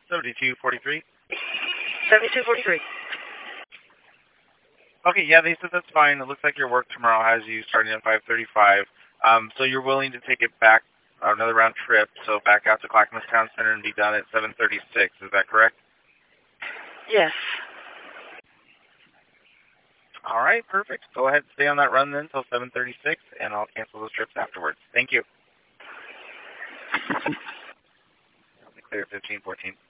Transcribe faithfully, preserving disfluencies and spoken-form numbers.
seventy-two forty-three. seventy-two forty-three. Okay, yeah, they said that's fine. It looks like your work tomorrow has you starting at five thirty-five. Um, so you're willing to take it back another round trip, so back out to Clackamas Town Center and be done at seven thirty-six. Is that correct? Yes. All right, perfect. Go ahead and stay on that run then until seven thirty-six, and I'll cancel those trips afterwards. Thank you. Clear fifteen fourteen.